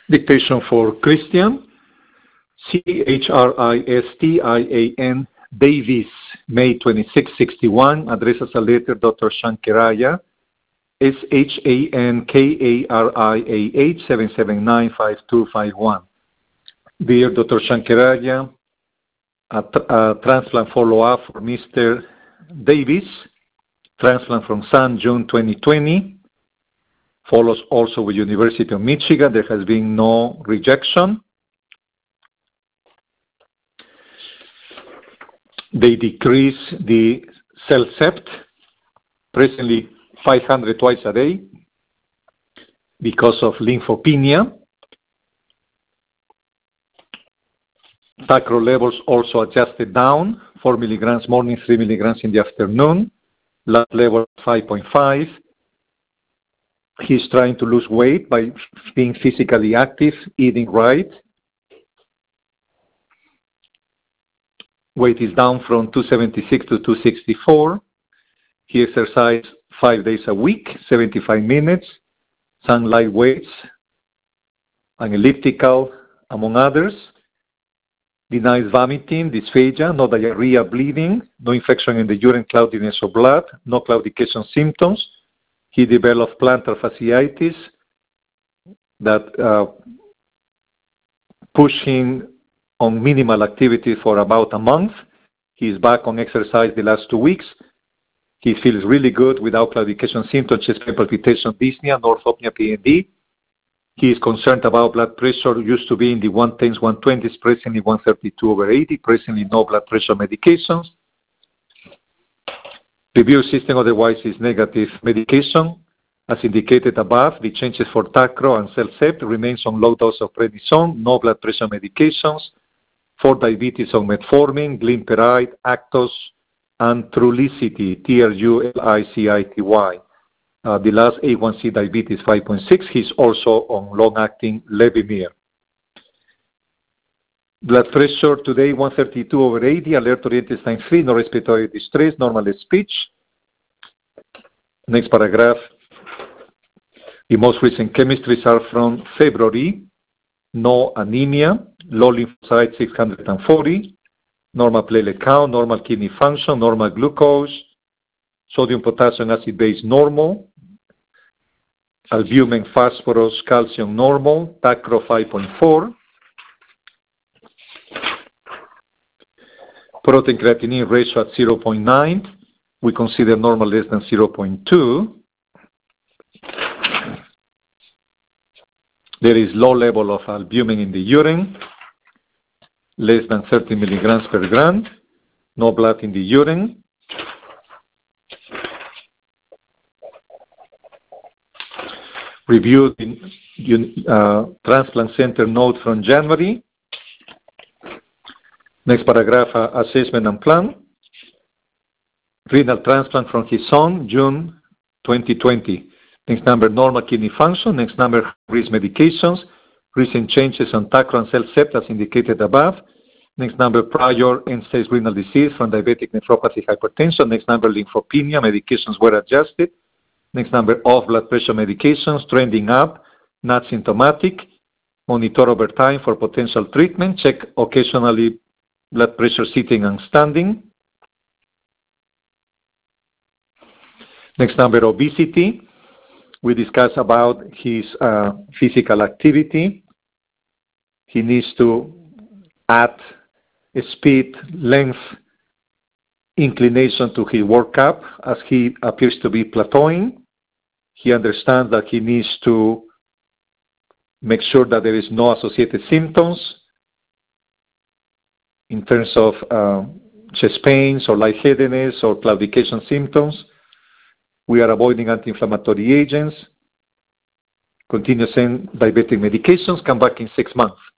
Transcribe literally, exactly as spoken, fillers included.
Dictation for Christian, C H R I S T I A N, Davis, May twenty-sixth, sixty-one, addresses a letter Doctor Shankaraya, S H A N K A R I A H, seven seven nine, five two five one. Dear Doctor Shankaraya, a, a transplant follow-up for Mister Davis, transplant from Sun, June twenty twenty. Follows also with University of Michigan. There has been no rejection. They decrease the cell sept, presently five hundred twice a day, because of lymphopenia. Tacro levels also adjusted down, four milligrams morning, three milligrams in the afternoon. Lab level five point five. He's trying to lose weight by being physically active, eating right. Weight is down from two seventy-six to two sixty-four. He exercises five days a week, seventy-five minutes, some light weights, and elliptical, among others. Denies vomiting, dysphagia, no diarrhea, bleeding, no infection in the urine, cloudiness of blood, no claudication symptoms. He developed plantar fasciitis that uh, pushed him on minimal activity for about a month. He's back on exercise the last two weeks. He feels really good without claudication symptoms, chest pain, palpitation, dyspnea, orthopnea, P N D. He is concerned about blood pressure, used to be in the one tens, one twenties, presently one thirty-two over eighty, presently no blood pressure medications. Review system otherwise is negative. Medication, as indicated above, the changes for Tacro and CellCept remains on low dose of prednisone, no blood pressure medications. For diabetes on metformin, glimepiride, Actos, and Trulicity, T R U L I C I T Y. Uh, the last A one C diabetes five point six. He's also on long-acting Levemir. Blood pressure today one thirty-two over eighty, alert oriented sign three, no respiratory distress, normal speech. Next paragraph. The most recent chemistries are from February. No anemia, low lymphocyte six hundred forty, normal platelet count, normal kidney function, normal glucose, sodium, potassium, acid base normal, albumin, phosphorus, calcium normal, Tacro five point four. Protein creatinine ratio at zero point nine. We consider normal less than zero point two. There is low level of albumin in the urine, less than thirty milligrams per gram. No blood in the urine. Review the uh, transplant center note from January. Next paragraph, uh, assessment and plan. Renal transplant from his son, June twenty twenty. Next number, normal kidney function. Next number, risk medications. Recent changes on Tacro and CellCept as indicated above. Next number, prior end-stage renal disease from diabetic nephropathy, hypertension. Next number, lymphopenia. Medications were adjusted. Next number, off blood pressure medications, trending up, not symptomatic. Monitor over time for potential treatment. Check occasionally blood pressure sitting and standing. Next number, obesity. We discuss about his uh, physical activity. He needs to add speed, length, inclination to his workup as he appears to be plateauing. He understands that he needs to make sure that there is no associated symptoms in terms of uh, chest pains or lightheadedness or claudication symptoms. We are avoiding anti-inflammatory agents. Continue saying diabetic medications. Come back in six months.